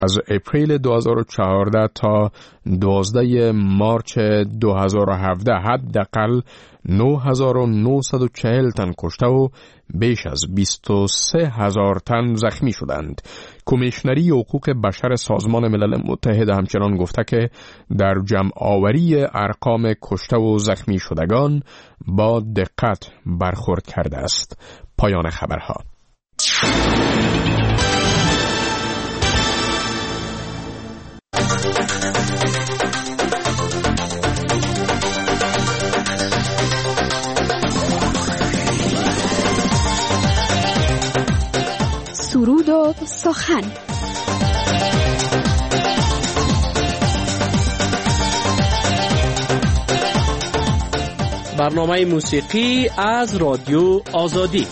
از اپریل 2014 تا 12 مارچ 2017 حداقل 9940 تن کشته و بیش از 23,000 تن زخمی شدند. کمیشنری حقوق بشر سازمان ملل متحد همچنان گفته که در جمع آوری ارقام کشته و زخمی شدگان با دقت برخورد کرده است. پایان خبرها. سرود و سخن. برنامه موسیقی از رادیو آزادی.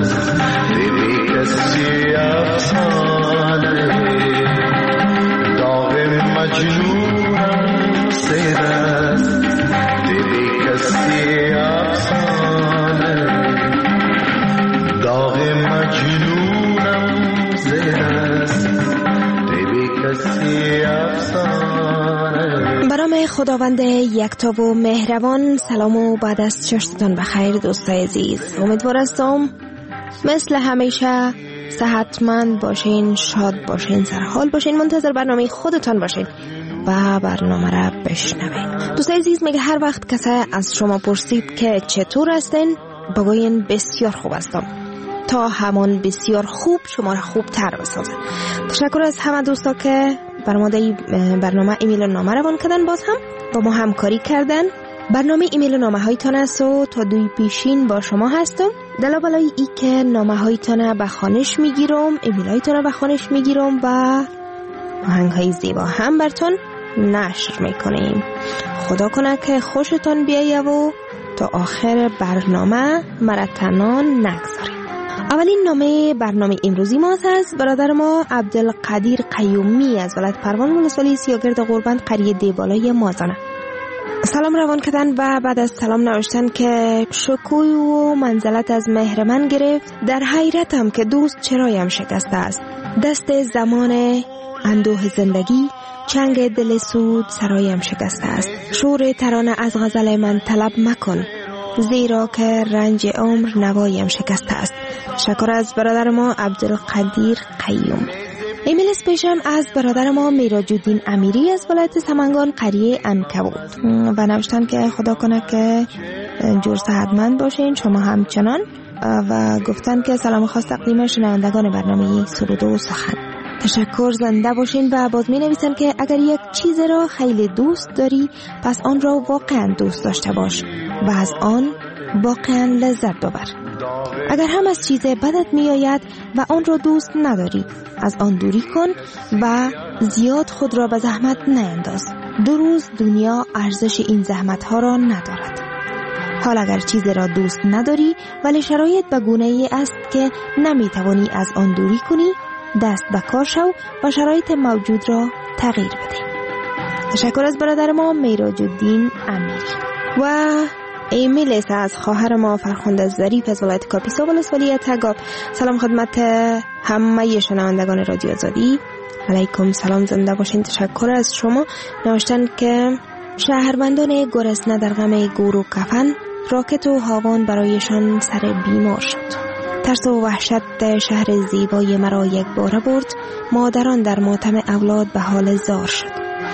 خداوند یکتا و مهربان، سلام و بعد از چشتتان بخیر دوستای عزیز. امیدوار هستم مثل همیشه صحتمند باشین، شاد باشین، سرحال باشین، منتظر برنامه خودتان باشین و برنامه را بشنوین. دوستای عزیز، میگه هر وقت کسی از شما پرسید که چطور هستین، بگوین بسیار خوب هستم تا همان بسیار خوب شما را خوب تر بسازه. تشکر از همه دوستا که برنامه ایمیل و نامه روان کردن، باز هم با ما همکاری کردن. برنامه ایمیل و نامه هایتان است و تا دوی پیشین با شما هستم. دلا بلای ای که نامه هایتان به خوانش میگیرم، ایمیل هایتان به خوانش میگیرم و آهنگ های زیبا هم برتون نشر میکنیم. خدا کنه که خوشتان بیایه و تا آخر برنامه مرا تنها نگذاریم. اولین نامه برنامه امروزی ما از برادر ما عبدالقدیر قیومی از ولایت پروان ولسوالی سیاگرد قربند قریه دیبالای مازانه. سلام روان کردن و بعد از سلام نوشتن که شکوی و منزلت از مهر من گرفت. در حیرتم که دوست چرایم شکسته است. دست زمان اندوه زندگی چنگ دل سود سرایم شکسته است. شور ترانه از غزل من طلب مکن، زیرا که رنج عمر نوایم شکسته است. تشکر از برادر ما عبدالقدیر قیوم. ایمیل اسپیشم از برادر ما میراج‌الدین امیری از ولایت سمنگان قریه عنکبوت و نوشتن که خدا کنه که جور صحتمند باشین شما همچنان و گفتن که سلام خاص تقدیم شنوندگان برنامه سرود و سخن. تشکر، زنده باشین. و باز می نویسن که اگر یک چیز را خیلی دوست داری پس آن را واقعا دوست داشته باش و از آن واقعا لذت ببر. اگر هم از چیز بدت می آید و آن را دوست نداری از آن دوری کن و زیاد خود را به زحمت نینداز. 2 روز دنیا ارزش این زحمت ها را ندارد. حال اگر چیز را دوست نداری ولی شرایط به گونه‌ای است که نمی توانی از آن دوری کنی، دست به کار شو و شرایط موجود را تغییر بده. تشکر از برادر ما میراج‌الدین امیری. و ایمیل است از خواهر ما فرخنده ظریف از ولایت کاپیسا ولسوالی تگاب. سلام خدمت همه شنوندگان رادیو آزادی. علیکم سلام، زنده باشین. تشکر از شما. نوشتن که شهروندان گرسنه در غم گور و کفن، راکت و هاوان برایشان سر بیمار شد. ترس و وحشت شهر زیبای مرا یک باره برد. مادران در ماتم اولاد به حال زار شد.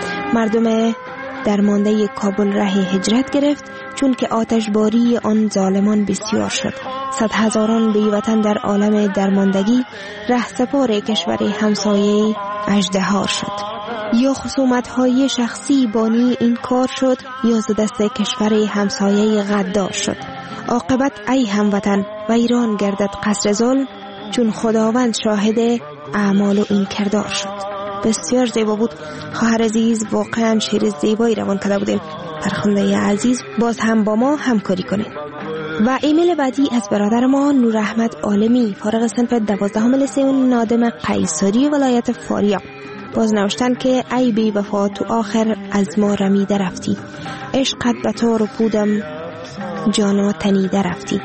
مردم درمانده کابل ره هجرت گرفت، چون که آتشباری آن ظالمان بسیار شد. 100,000 بیوطن در عالم درماندگی رهسپار کشور همسایه اژدها شد. یا خصومت‌های شخصی بانی این کار شد یا ز دست کشور همسایه غدار شد. عاقبت ای هموطن و ایران گردد قصر ظلم، چون خداوند شاهد اعمال و این کردار شد. بسیار زیبا بود خواهر عزیز، واقعا شعر زیبایی روان کرده بودین. فرخنده عزیز باز هم با ما همکاری کنین. و ایمیل بعدی از برادر ما نور احمد عالمی فارغ صنف 12 لیسه نادم قیصری ولایت فاریاب. باز نوشتن که ای بی وفا تو آخر از ما رمیده رفتی، عشقت به تار و پودم جانا تنیده رفتی.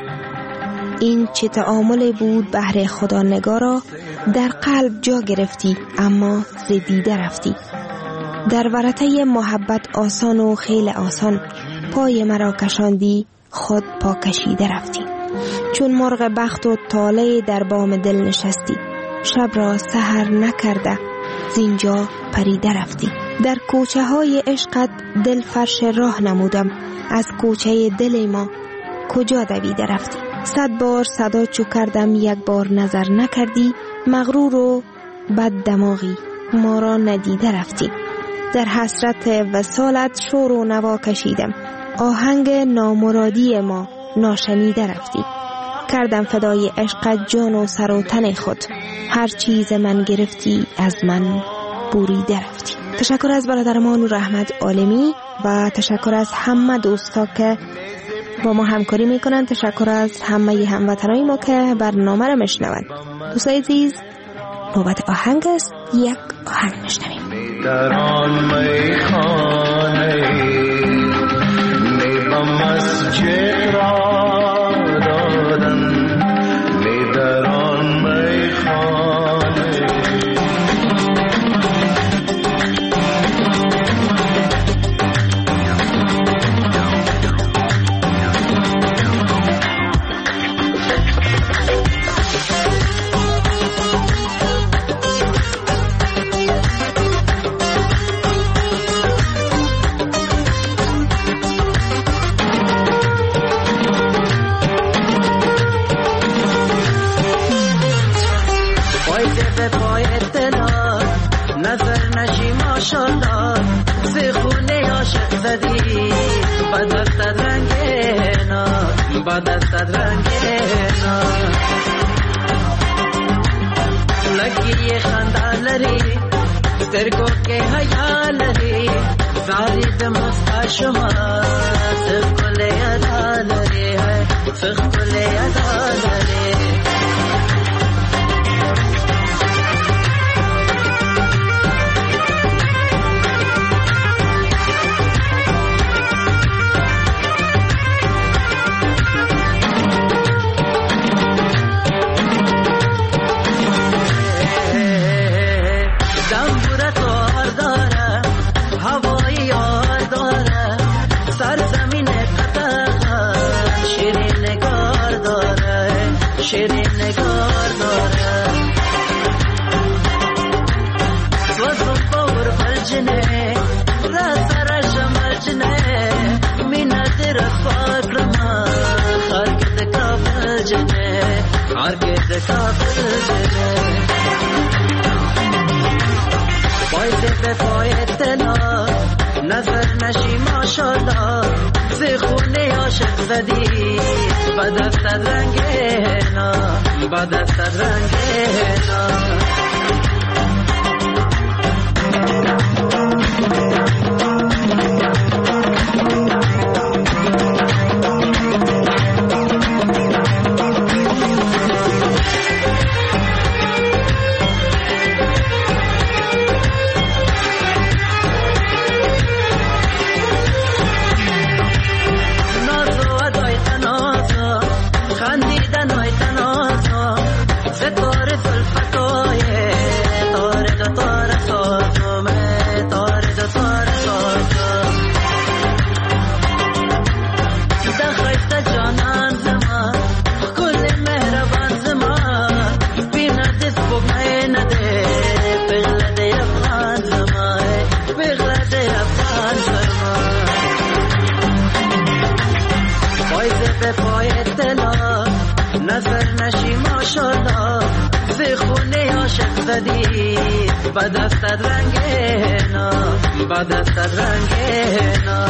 این چه تعامل بود بهر خدا نگارا، در قلب جا گرفتی اما زدیده رفتی. در ورطه محبت آسان و خیل آسان، پای مرا کشاندی خود پا کشیده رفتی. چون مرغ بخت و طالع در بام دل نشستی، شب را سحر نکرده زینجا پریده رفتی. در کوچه های عشقت دل فرش راه نمودم، از کوچه دل ما کجا دویده رفتی. 100 بار صدا چو کردم یک بار نظر نکردی، مغرور و بد دماغی ما را ندیده رفتی. در حسرت وصالت شور و نوا کشیدم، آهنگ نامرادی ما ناشنیده رفتی. کردم فدای عشقت جان و سر و تن خود، هر چیز من گرفتی از من بریده رفتی. تشکر از برادر ما نور احمد عالمی و تشکر از همه دوستا که با ما همکاری میکنن. تشکر از همه هموطنای ما که برنامه را میشنوند. دوستای عزیز، نوبت آهنگ است. یک آهنگ میشنویم. در آن میخانه می به مسجد را دادن، می در آن میخانه بدست رنگینا لگی خنده لري سترګو کې حیا لري زارید مستا شما سخل ادا لري سخل ادا لري نظر نشی ماشالله زخونه عاشق زدی بدست رنگینا بدست رنگینا بدست رنگینا بدست رنگینا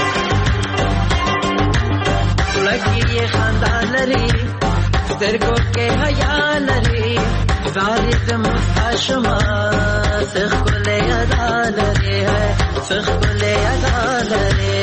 لگی خنده لري سترګو کې حیا لري زارید مستا شما سخل ادا لري سخل ادا لري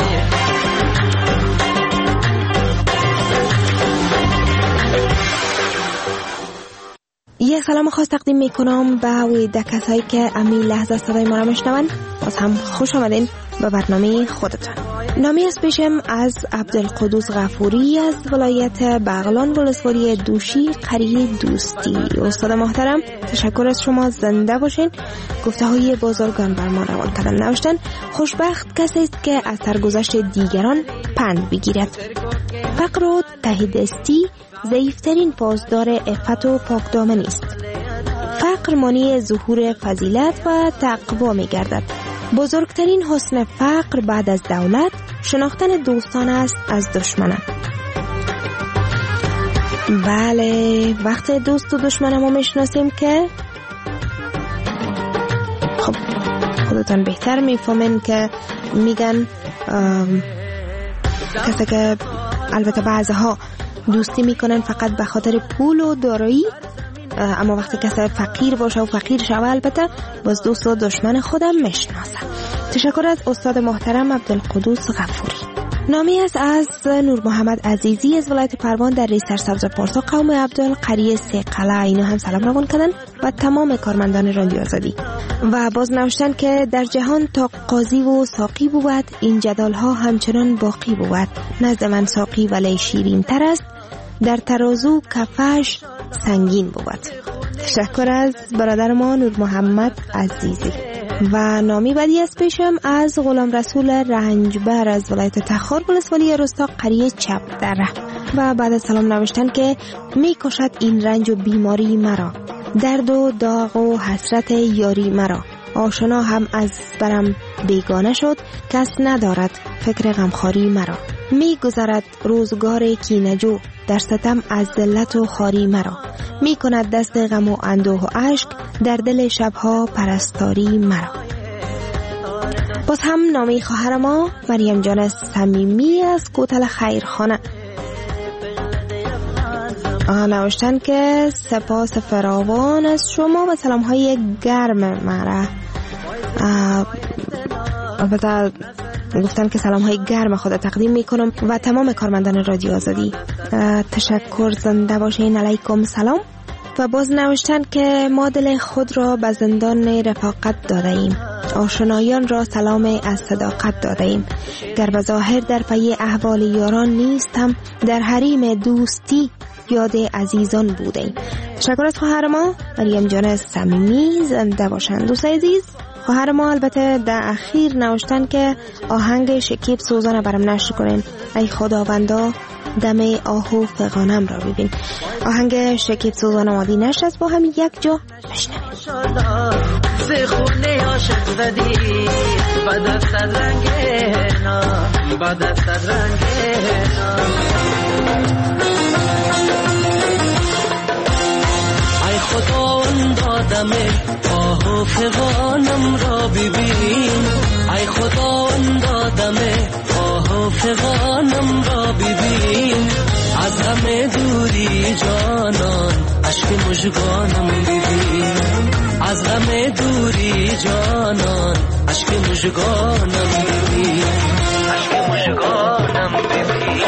یک سلام خاص تقدیم میکنم به کسایی که امی لحظه صدای ما را میشنون. باز هم خوش آمدین به برنامه خودتان. نامی از پیشم از عبدالقدوس غفوری از ولایت بغلان ولسوالی دوشی قریه دوستی. استاد محترم، تشکر از شما، زنده باشین. گفته های بزرگان بر ما روان کردن. نوشتن خوشبخت کسی است که از سرگذشت دیگران پند بگیرد. فقر و تهیدستی ضعیفترین پاسدار عفت و پاکدامنی است. فقر مانع ظهور فضیلت و تقوا می گردد. بزرگترین حسن فقر بعد از دولت شناختن دوستان است از دشمنان. بله، وقت دوست و دشمنمو میشناسیم که خب خودتان بهتر میفهمین که میگن کسی که البته بعضها دوستی میکنن فقط به خاطر پول و دارایی، اما وقتی کسی فقیر باشه و فقیر شوه البته باز دوست و دشمن خودم میشناسه. تشکر از استاد محترم عبدالقدوس غفوری. نامی است از نور محمد عزیزی از ولایت پروان در ریسر سبز پارسا قوم عبدالقریه سیقلعه. اینا هم سلام روان کردن و تمام کارمندان رادیو آزادی و باز نوشتن که در جهان تا قاضی و ساقی بود این جدال ها همچنان باقی بود. نزد من ساقی ولی شیرین تر است، در ترازو کفش سنگین بود. تشکر از برادر ما نور محمد عزیزی. و نامی بعدی از پیشم از غلام رسول رنجبر از ولایت تخار ولسوالی رستا قریه چپ دره و بعد از سلام نوشتن که می کشد این رنج و بیماری مرا، درد و داغ و حسرت یاری مرا، آشنا هم از برم بیگانه شد، کس ندارد فکر غمخواری مرا، می گذرد روزگار کینه‌جو در ستم از ذلت و خواری مرا، می کند دست غم و اندوه و عشق در دل شبها پرستاری مرا. باز هم نامی خواهر ما مریم جان صمیمی از کوتل خیرخانه نوشتن که سپاس فراوان از شما و سلام های گرم مرا. البته گفتن که سلام های گرم خود تقدیم میکنم و تمام کارمندان رادیو آزادی. تشکر، زنده باشین، علیکم سلام. و باز نوشتن که ما دل خود را به زندان رفاقت داده ایم، آشنایان را سلام از صداقت داده ایم، گر به ظاهر در پی احوال یاران نیستم، در حریم دوستی یاد عزیزان بوده ایم. تشکر از خواهر ما مریم جان صمیمی، زنده باشن. دوست عزیز، خواهر ما البته در اخیر نوشتن که آهنگ شکیب سوزان برام نشر کنین، ای خداوندا دم آهو فغانم را ببین. آهنگ شکیب سوزان آمادی نشست، با هم یک جا بشنویم. خونه عاشق زدی بعد از رنگینا، بعد از رنگینا، ای خداوندا دم آه و فغانم را ببین، ای خداوندا دم آه و فغانم را ببین، از همه دوری جانان عشق مژگانم ببین، از همه دوری جانان عشق مژگانم ببین، عشق مژگانم ببین.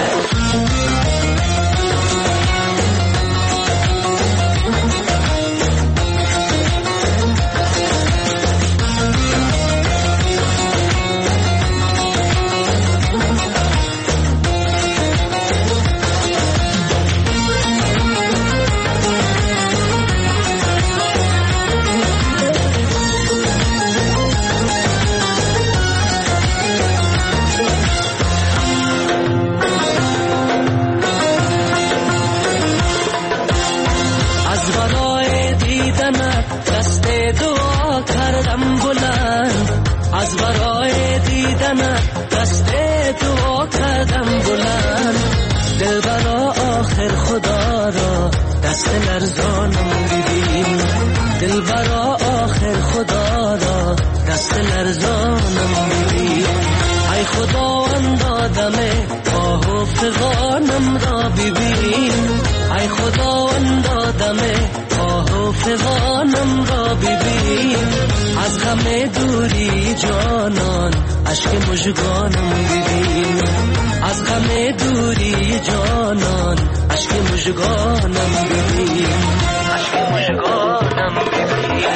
از برای دیدن دست دعا کردم بلند، دل برا آخر خدا را دست لرزانم ببین، دل برا آخر خدا را دست لرزانم ببین، ای خداوندا دم آه و فغانم را ببین، ای خداوندا دم آه و فغانم را ببین، از همه دوری جانان عشق مژگانم ببین، از همه دوری جانان عشق مژگانم ببین، عشق مژگانم ببین.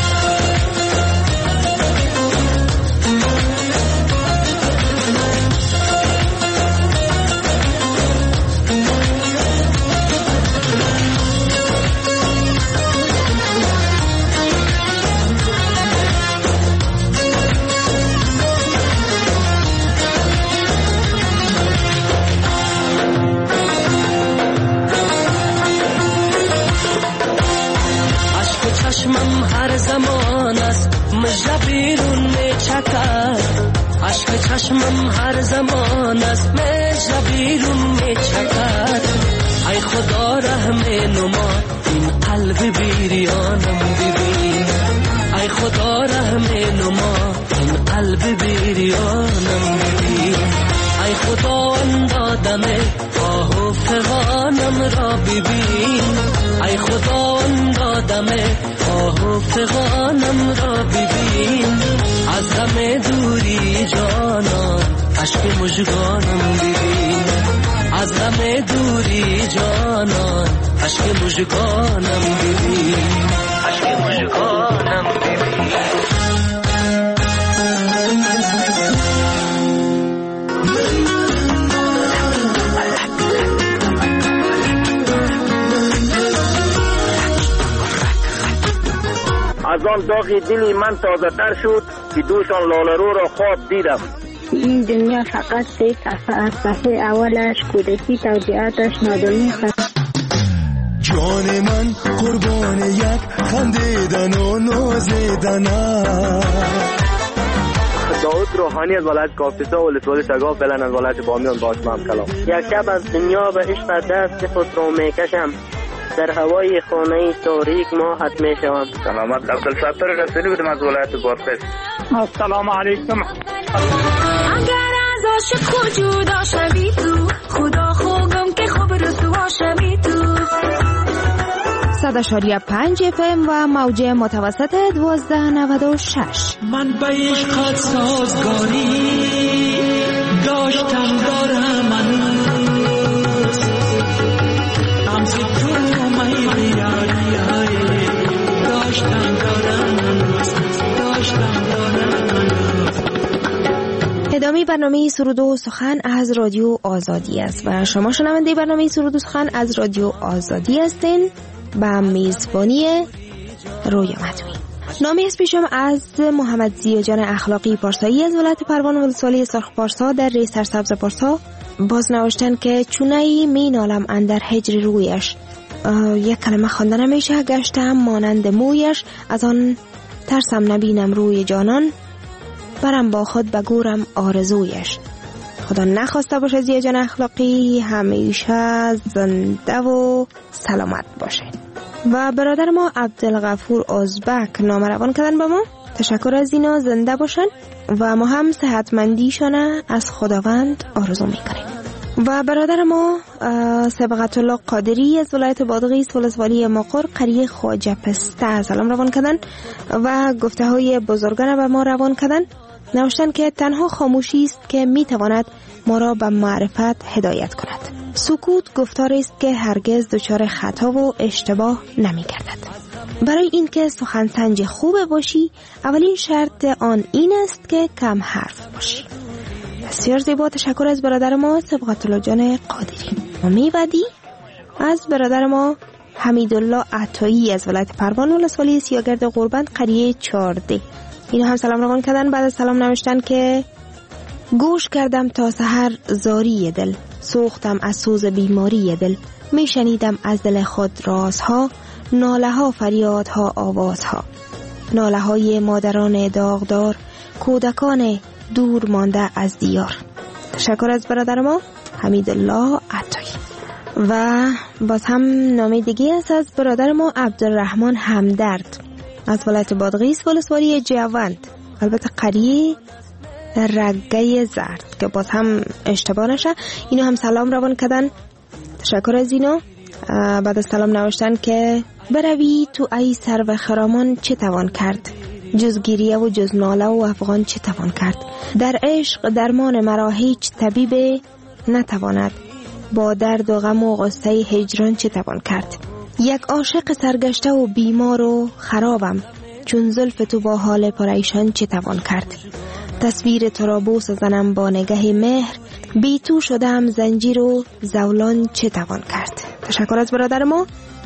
چشمم هر زمان است مژه بیرون میچکد، عشق چشمم هر زمان است مژه بیرون میچکد، ای خدا رحم نما این قلب بیریانم ببین، ای خدا رحم نما این قلب بیریانم ببین، ای خدا اندادم آه و فغانم را ببین، ای خدا اندادم آه و فغانم را ببین، از غم دوری جانان عشق مژگانم ببین، از غم دوری جانان عشق مژگانم ببین، عشق مژگانم ببین. از آن داغ دلی من تازه تر شد که دوشان لاله‌رو را خواب دیدم. این دنیا فقط یک از صفحه اولش کودکی توجیهاتش نادانی است. جان من قربان یک خندیدن و نازیدن است. داود روحانی از ولایت کاپیسا و ولسوالی سگاف فعلا از ولایت بامیان با شما کلام. یک شب از دنیا به عشق دست خود رو میکشم، در هوای خانه تاریک ما حد می شوم. سلامت عبدالستار رسولی بودم از ولایت بادغیس. السلام علیکم. اگر از عاشق خود جدا شوی تو، خدا خوگم که خوب رسوا شوی تو. 100.5 FM و موج متوسط 1296. من به عشقت سازگاری داشتم دارم من امز تو میلی یاری داشتم دارم. ادامه برنامه سرود و سخن از رادیو آزادی است و شما شنونده برنامه سرود و سخن از رادیو آزادی هستین با میزبانی رویا مدوی. نامی از پیشم از محمد زیاجان اخلاقی پارسایی از ولایت پروان و ولسوالی سرخ پارسا در ری سرسبز پارسا باز نوشتن که چونه‌ای می نالم اندر هجر رویش، یک کلمه خواندن نمیشه، گشتم مانند مویش، از آن ترسم نبینم روی جانان، برم با خود بگورم آرزویش. خدا نخواسته باشه زیاجان اخلاقی همیشه زنده و سلامت باشه. و برادر ما عبدالغفور ازبک نامه روان کردن به ما، تشکر از اینا، زنده باشن و ما هم صحتمندیشانه از خداوند آرزو میکنیم. و برادر ما سبقت الله قادری از ولایت بادغیس ولسوالی مقر قریه خواجه پسته سلام روان کردن و گفته های بزرگان به ما روان کردن. نوشتن که تنها خاموشی است که میتواند ما را به معرفت هدایت کند. سکوت گفتاری است که هرگز دچار خطا و اشتباه نمی‌گردد. برای اینکه سخنسنج خوب باشی اولین شرط آن این است که کم حرف باشی. بسیار زیبا، تشکر از برادر ما سبقت الله جان قادری. بعدی از برادر ما حمیدالله عطایی از ولایت پروان و ولسوالی سیاگرد قربند قریه 14. اینا هم سلام روان کردن. بعد از سلام نوشتن که گوش کردم تا سحر زاری دل، سوختم از سوز بیماری دل، میشنیدم از دل خود رازها، ناله ها فریادها آوازها، ناله های مادران داغدار، کودکان دور مانده از دیار. تشکر از برادر ما حمیدالله عطایی. و باز هم نامه دیگه است از برادر ما عبدالرحمن همدرد از ولایت بادغیس ولسوالی جوند، البته قریه رگه زرد که باز هم اشتباه نشه. اینو هم سلام روان کردن، تشکر از اینا. بعد از سلام نوشتن که بروی تو ای سرو خرامان چه توان کرد، جز گریه و جز ناله و افغان چه توان کرد، در عشق درمان مرا هیچ طبیب نتواند، با درد و غم و غصه هجران چه توان کرد، یک عاشق سرگشته و بیمار و خرابم، چون زلف تو با حال پریشان چه توان کرد، تصویر تو را بوس زنم با نگه مهر، بی تو شدم زنجیر و زولان چه توان کرد. تشکر از برادر ما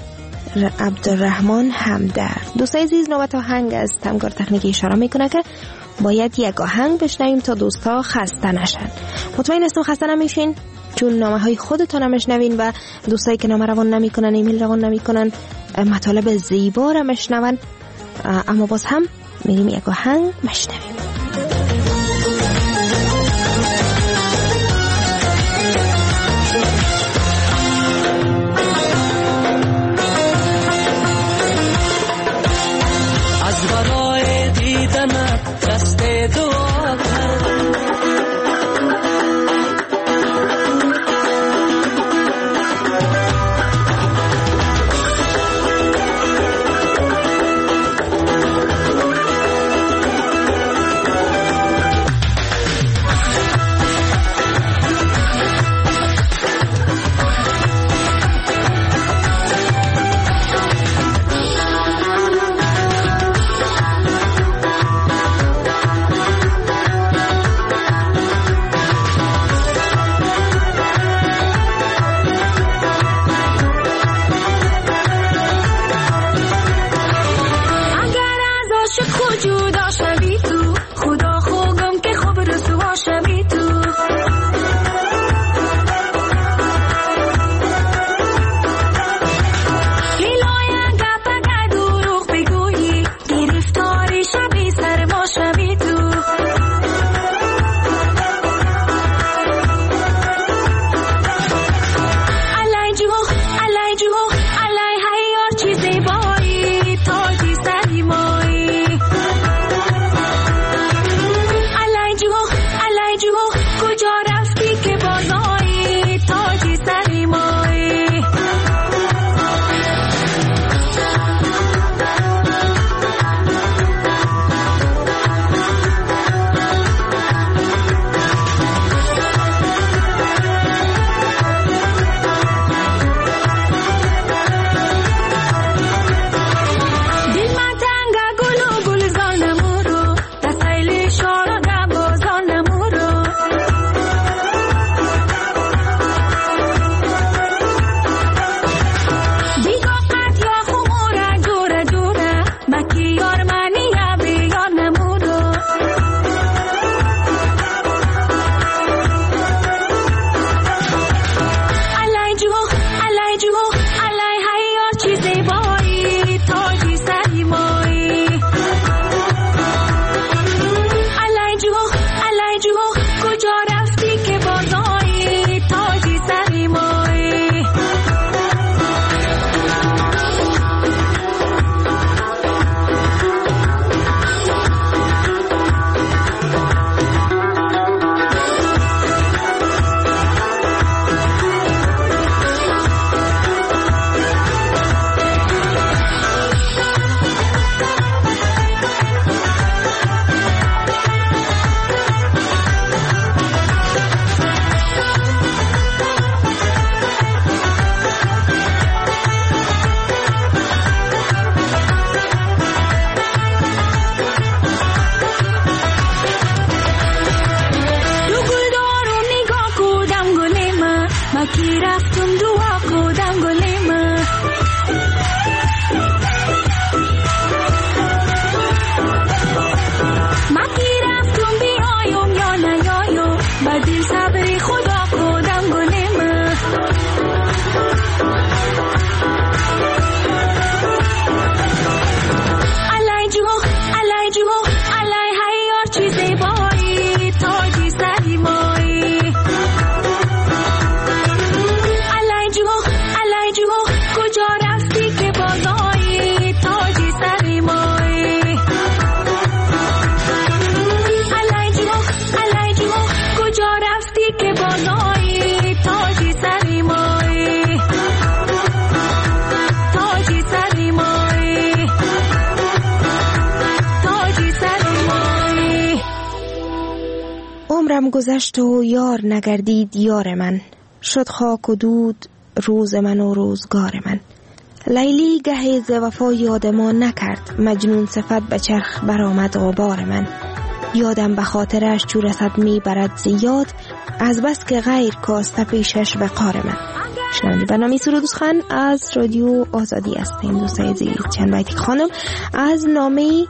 عبدالرحمن همدرد. دوستای عزیز، نوبت آهنگ از همکار تکنیکی اشاره میکنه که باید یک آهنگ بشنویم تا دوستا خسته نشن. مطمئن هستم خسته نمیشین چون نامه های خودتون هم مشنوین و دوستایی که نامه روان نمیکنن، ایمیل روان نمیکنن، مطالب زیبا را مشنون. اما باز هم میریم یک آهنگ مشنویم. از برای دیدن دست دعا کرد، ما کی رفتم دعا کردم گل من ما کی رفتم بیایم یا نیایم با دل صبر خدا کردم گل من alay jo alay hayar chize boy toji sadi moy alay jo kuja rafti ke bazai toji sadi moy alay jo kuja rafti ke bazai toji sadi moy toji sadi moy عمرم گذشت و یار نگردید یار من شد خاک و دود روز من و روزگار من لیلی گه ز وفا یاد ما نکرد مجنون صفت به چرخ برآمد غبار من یادم به خاطرش چو رسد می برد زیاد از بس که غیر کاسته پیشش وقار من. شنونده برنامه سرود و سخن از رادیو آزادی هستیم. دوستای عزیز چند بیتی خانم از نامه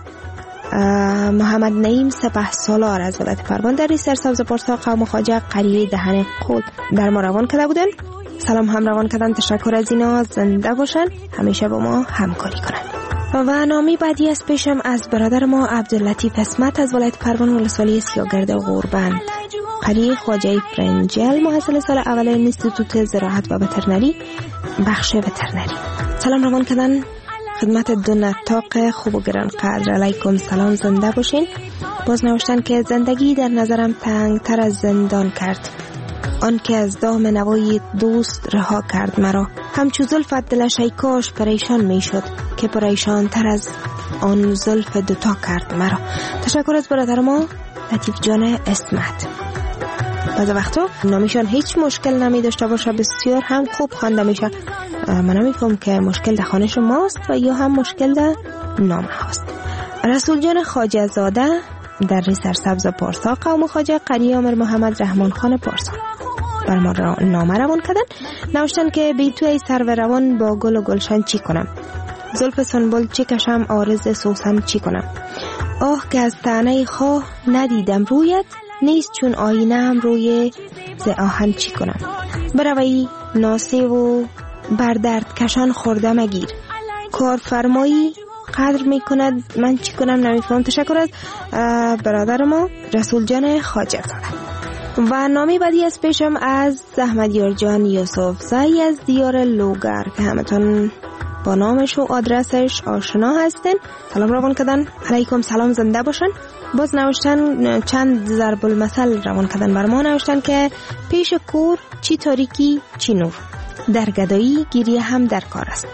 محمد نعیم سپهسالار از ولایت پروان در سرسبز پارسا قوم خواجه قریه دهن قول در ما روان کرده بودن. سلام هم روان کردن، تشکر از اینا، زنده باشن، همیشه با ما همکاری کنن. و نامی بعدی از پیشم از برادر ما عبداللطیف اسمت از ولایت پروان ولسوالی سیاگرد غوربند قریه خواجه فرنجل محصل سال اول انستیتوت زراعت و وترنری بخش وترنری. سلام روان کردن خدمت دو نطاق خوب و گران قدر. علیکم سلام، زنده باشین. باز نوشتن که زندگی در نظرم تنگ تر از زندان کرد، آن که از دام نوای دوست رها کرد مرا. همچو زلفت دلش ای کاش پریشان می شد که پریشان تر از آن زلف دوتا کرد مرا. تشکر از برادر ما لطیف جان اسمت. بعض وقتا نامیشان هیچ مشکل نمی داشته باشه، بسیار هم خوب خوانده میشه. من نمیفهم که مشکل در خانه شماست و یا هم مشکل در نامه هاست. رسول جان خواجه زاده در سرسبز پارسا قوم خواجه قریه امیر محمد رحمان خان پارسا بر ما نامه روان کردن. نوشتن که بی توی سرو روان با گل و گلشن چی کنم، زلف سنبل چی کشم، آرز سوسن چی کنم. آه که از تنه خواه ندیدم رویت، نیست چون آینه هم روی ز آهن چی کنم. بروی ناسه و بر درد کشان خورده مگیر، کار فرمایی قدر میکند من چی کنم نمیفهم. تشکر از برادر ما رسول جان خواجه زاده. و نامی بعدی از پیشم از احمدیار جان یوسف زایی از دیار لوگر که همتون با نامش و آدرسش آشنا هستن. سلام روان کردن. علیکم سلام، زنده باشن. باز نوشتن چند ضرب المثل روان کردن بر ما. نوشتن که پیش کور چی تاریکی چی نور، در گدایی گیریه هم در کار است.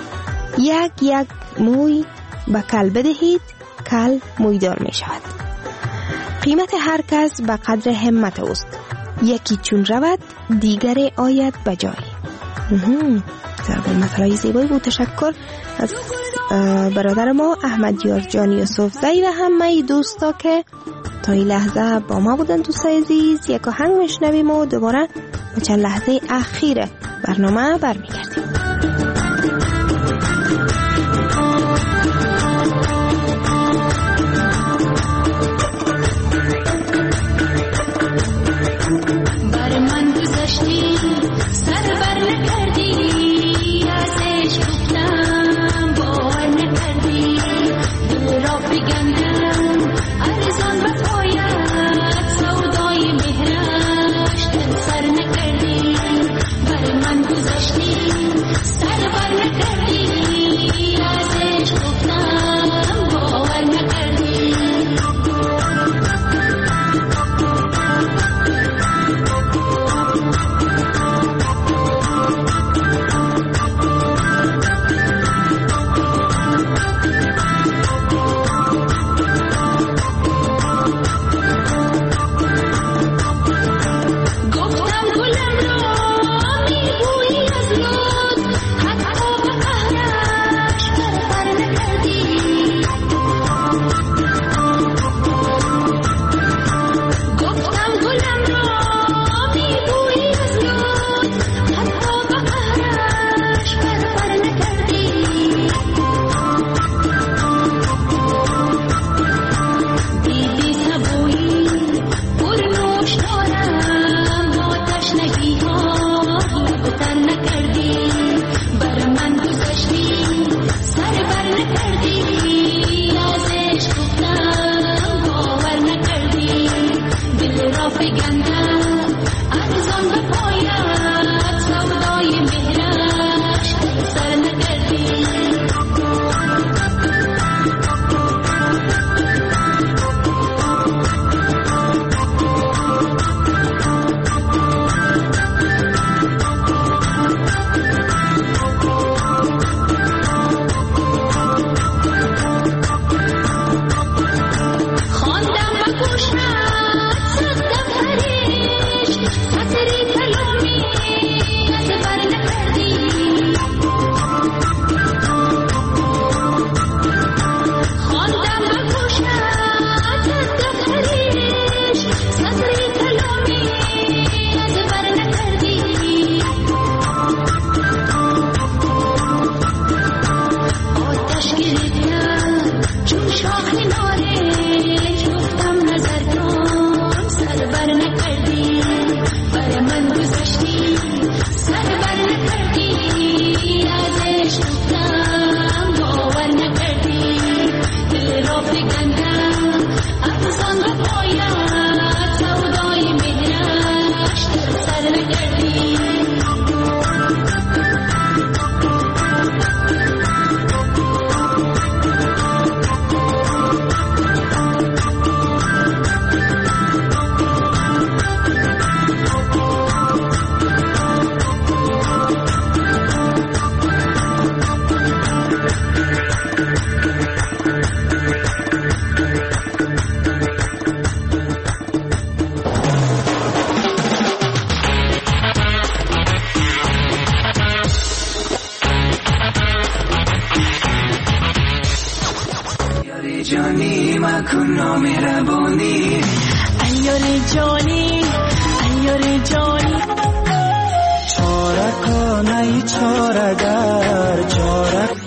یک یک موی به کل بدهید، کل مویدار می شود. قیمت هر کس به قدر همت اوست، یکی چون رود دیگر آید به جای. ضرب المثلای زیبایی بود. تشکر از برادر ما احمدیار جان یوسف زایی و همه دوستا که تا این لحظه با ما بودن. دوستای عزیز یک آهنگ میشنویم و دوباره با چند لحظه اخیر برنامه برمیگردیم. بر من گذشتی سر بر نکردی، ازش گفتم باور نکردی، دل را بگندم ارزان بپاید، سودای مهرش دل سر نکردی. بر من گذشتی سر بر نکردی، ازش گفتم باور نکردی. نکن نامهربانی ایار جانی ایار جانی چارکانه چارگر چارک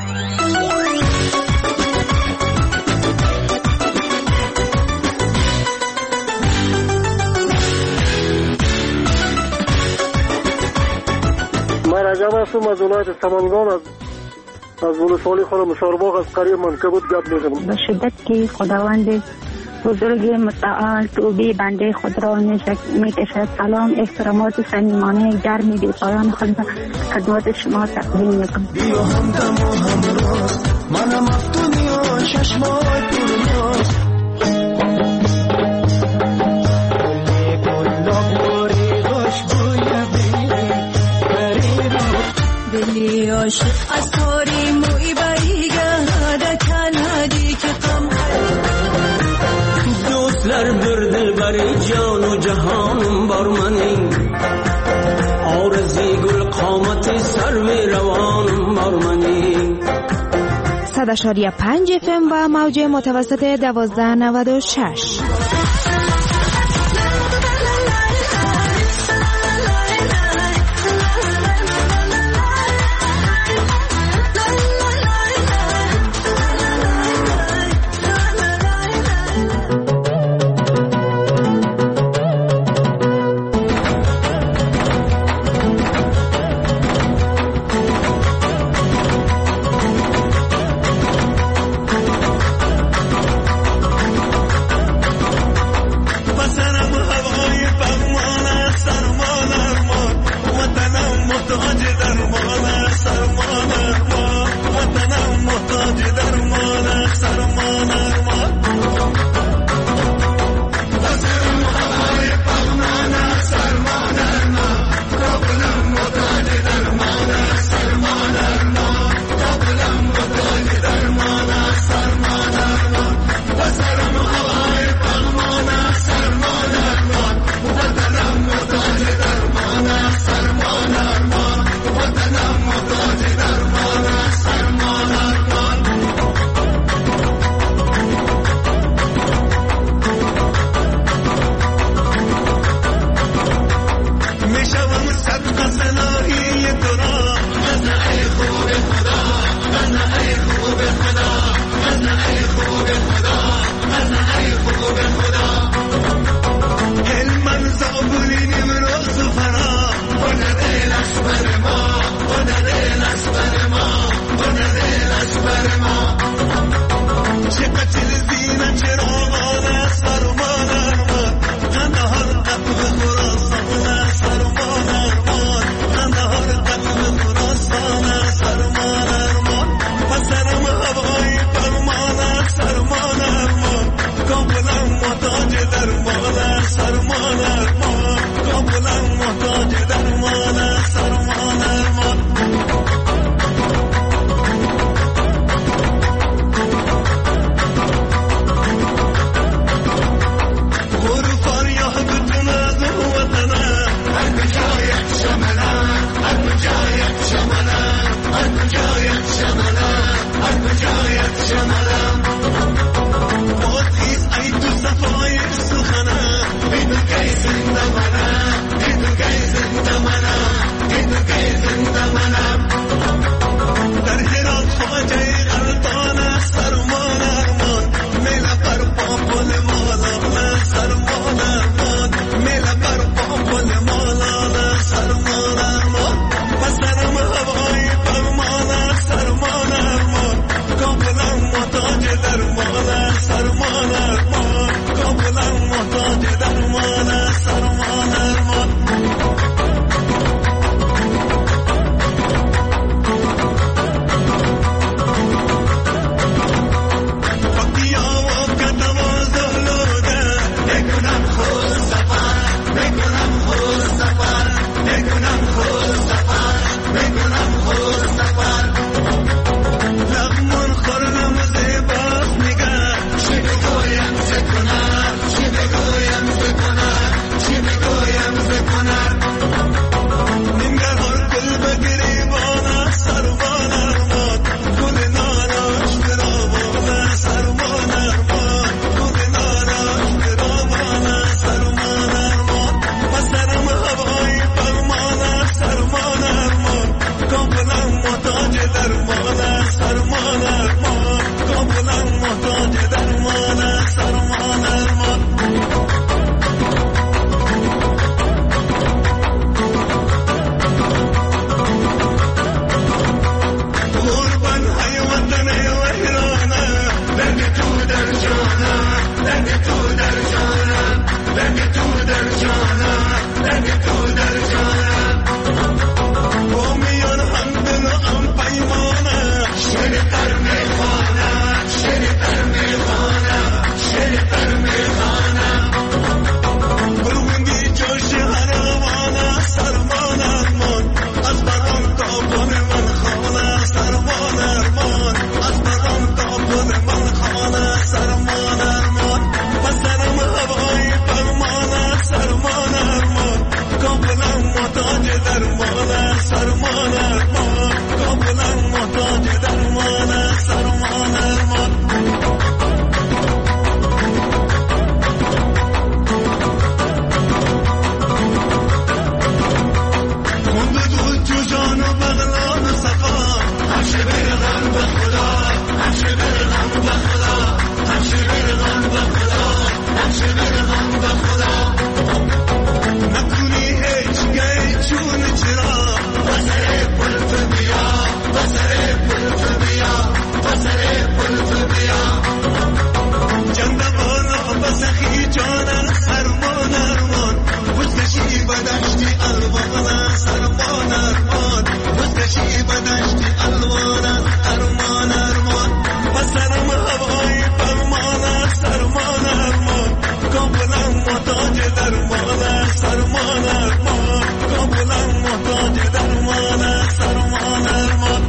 من رجب هستم از ولایت سمنگان از ولسوالی خود مشارباغ از قریه منکبوت گپ میزنم. به شدت که خداوند بزرگ متعال توبه بنده خود را میکشد. سلام، احترامات صمیمانه گرمی بی پایان خود خدمت شما تقدیم میکنم. بیا همدم و همراز منم افتونی و چشمای پرناز دلی عاشق از تاری موی بریگه دکنادی که قم دوستلر bir dilbari جان و جهانم بر منی آرزی گل قامت سرو روانم بر منی 100.5 FM و موج متوسط 1296. درمان سرمان ارمان کابلم محتاج درمان سرمان ارمان خونده دود جو جان و بغلان و صفا همشه برغم به خدا همشه برغم به خدا همشه برغم به خدا همشه برغم به خدا نکنی هیچ گه چون چرا بسر پلف بیا بسر پلف بیا بسر پلف بیا جنده بالا بسخی جانم سرمان ارمان بزکشی بدشتی الوان سرمان ارمان بزکشی بدشتی الوان ارمان ارمان بسرم هوای فرمان سرمان ارمان کابلم محتاج درمان سرمان ارمان کابلم محتاج درمان سرمان ارمان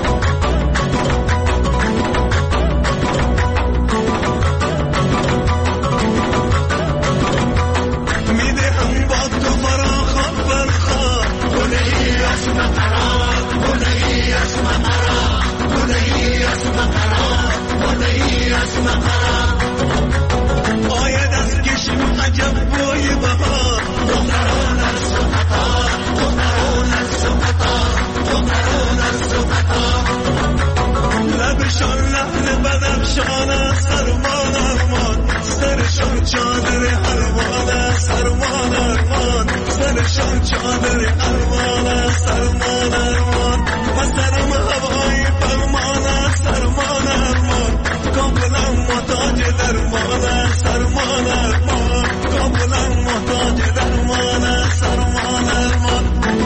میدهم با تو فراخان برخواه گنهی اسم قرار گنهی اسم قرار گنهی اسم قرار گنهی اسم قرار آید از کشم عجب بوی بهار دختران از سقطار دختران از سقطار دختران از سقطار لبشان لحن بدخشان سرمان ارمان سرشان چادر حلوان سرمان ارمان سرشان چادر حلوان سرمان ارمان و سرم هوای فرمان سرمان ارمان کابلم محتاج درمان سرمان ارمان کابلم محتاج درمان سرمان ارمان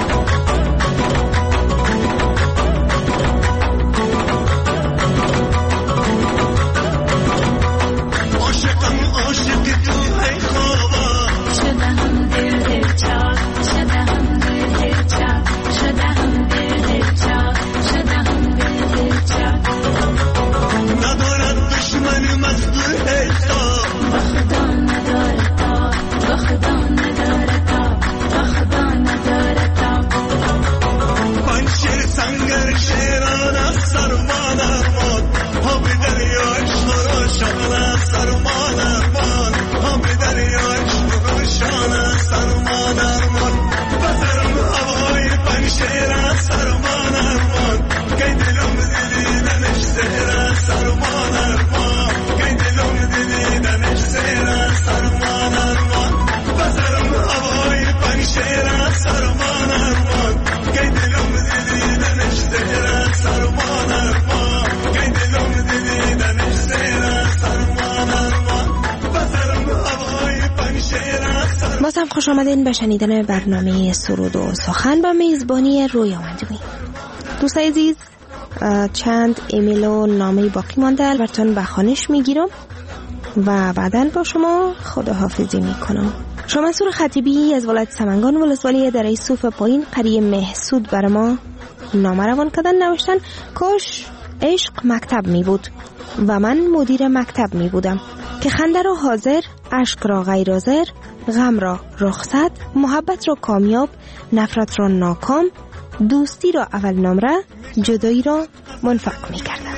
عاشقم عاشق تو ای خوابا شدم دل چاک شدم دل چاک شدم دل چاک شدم دل چاک ندارد دشمن مزدور حساب با خدا نداره تا با خدا نداره تا با خدا نداره تا پنشیر سنگر شیران سرمان ارمان ها به دریای شراشان سرمان ارمان ها به دریای شراشان سرمان ارمان بسرم هوای پنشیر سرمان ارمان که دلم دیدنش زهر سرمان ارمان که دلم دیدنش زهر سرمان ارمان بسرم هوای پنشیر سرمان ارمان که دلم دیدنش زهر سرمان ارمان که دلم دیدنش زهر سرمان ارمان بسرم هوای پنشیر سرمان. باز هم خوش آمدین به شنیدن برنامه سرود و سخن با میزبانی رویا منجوی. دوستای عزیز، چند ایمیل و نامه باقی مانده، البته به خوانش میگیرم و بعداً با شما خداحافظی میکنم. شما منصور خطیبی از ولایت سمنگان ولسوالی در صوف پایین قریه محسود بر ما نامه روان کردن، نوشتن کاش عشق مکتب می بود و من مدیر مکتب می بودم که خنده را حاضر، عشق را غیر حاضر، غم را رخصت، محبت را کامیاب، نفرت را ناکام، دوستی را اول نمره، جدایی را منفق می کردم.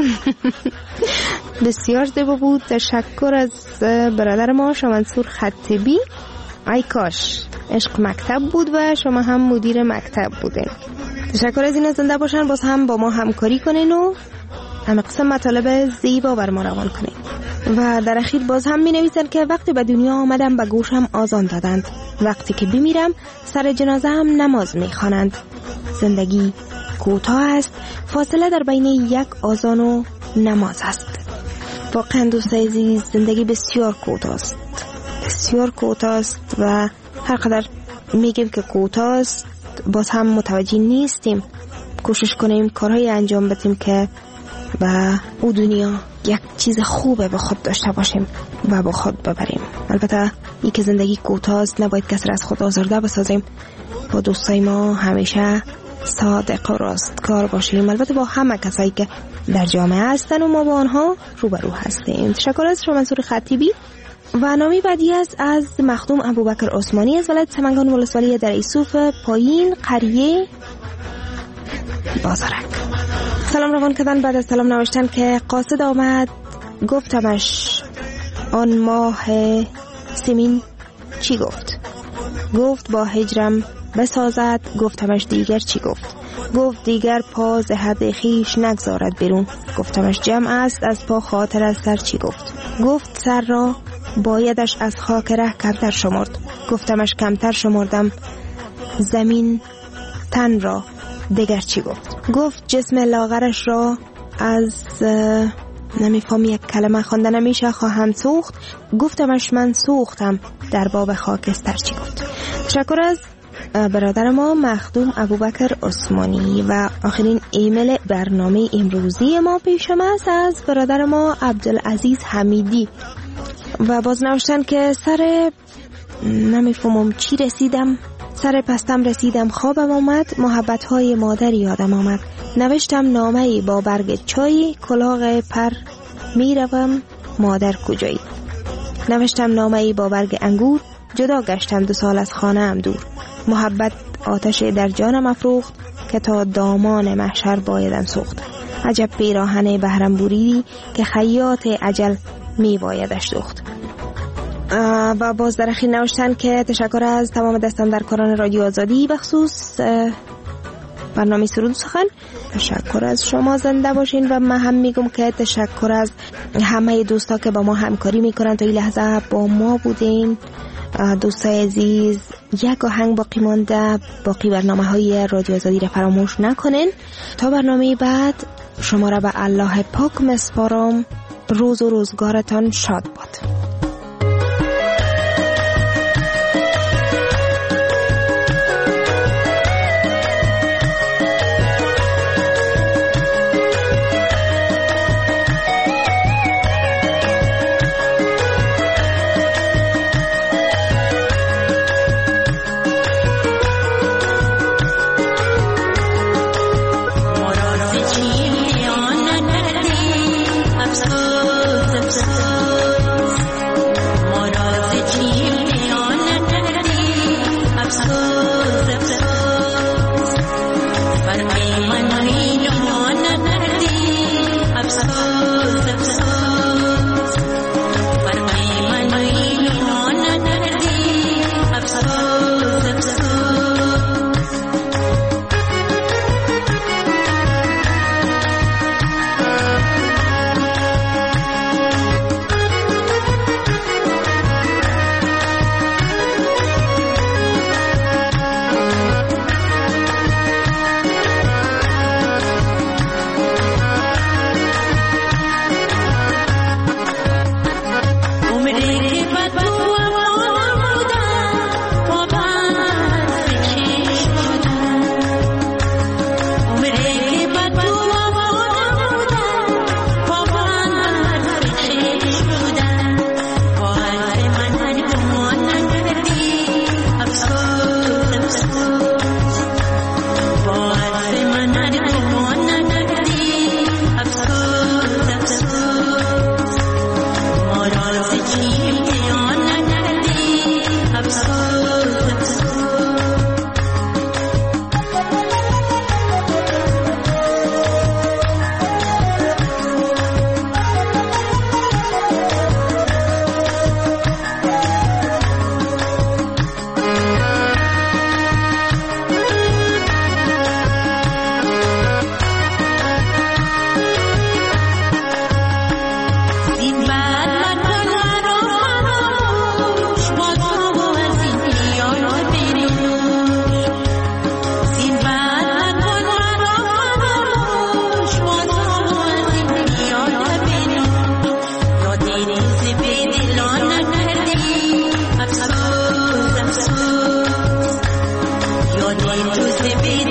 بسیار زیبا بود. تشکر از برادر ما شما منصور خطیبی. ای کاش عشق مکتب بود و شما هم مدیر مکتب بودین. تشکر از این. زنده باشن، باز هم با ما همکاری کنین و همه قسم مطالب زیبا بر ما روان کنین. و در اخیر باز هم می نویسن که وقتی به دنیا آمدم به گوشم آذان دادند، وقتی که بمیرم سر جنازه هم نماز می خوانند. زندگی کوتاه است، فاصله در بین یک آذان و نماز است. واقعا دوستای عزیز زندگی بسیار کوتاه است، بسیار کوتاه است و هر قدر میگیم که کوتاه است باز هم متوجه نیستیم. کوشش کنیم کارهای انجام بدیم که و او دنیا یک چیز خوبه به خود داشته باشیم و با خود ببریم. البته ای که زندگی کوتاه است نباید کسی را از خود آزرده بسازیم. با دوستای ما همیشه صادق و راستکار باشیم، البته با همه کسایی که در جامعه هستن و ما با آنها روبرو هستیم. تشکر از شما منصور خطیبی و نامی بعدی است از مخدوم ابوبکر عثمانی از ولایت سمنگان ولسوالی در ایسوف پایین قریه بازارک. سلام روان کردن. بعد از سلام نوشتن که قاصد آمد گفتمش آن ماه سیمین چی گفت؟ گفت با هجرم بسازد. گفتمش دیگر چی گفت؟ گفت دیگر پا ز حد خویش نگذارد بیرون. گفتمش جمع است از پا خاطر از سر چی گفت؟ گفت سر را بایدش از خاک ره کمتر شمرد. گفتمش کمتر شمردم زمین تن را دیگر چی گفت؟ گفت جسم لاغرش را از نمیفهم یک کلمه خوانده نمیشه خواهم سوخت. گفتمش من سوختم در باب خاکستر چی گفت؟ تشکر از برادر ما مخدوم ابوبکر عثمانی. و آخرین ایمیل برنامه امروزی ما پیشم است از برادر ما عبدالعزیز حمیدی و باز نوشتن که سر نمیفهمم چی رسیدم، سر پستم رسیدم خوابم آمد، محبت های مادری یادم آمد، نوشتم نامه‌ای با برگ چای، کلاغ پر میروم مادر کجایی، نوشتم نامه‌ای با برگ انگور، جدا گشتم 2 سال از خانه ام دور، محبت آتش در جانم افروخت که تا دامان محشر بایدم سوخت، عجب پیراهن بهرم بریدی که خیاط اجل می بایدش دوخت. و باز در اخیر نوشتن که تشکر از تمام دستان در کاران رادیو آزادی بخصوص برنامه سرود سخن. تشکر از شما، زنده باشین. و من هم میگم که تشکر از همه دوستا که با ما همکاری میکنن تا این لحظه با ما بودین. دوستای عزیز، یک آهنگ باقی مانده، باقی برنامه های رادیو آزادی را فراموش نکنین. تا برنامه بعد شما را به الله پاک مسپارم. روز و روزگارتان شاد باد. You're going to see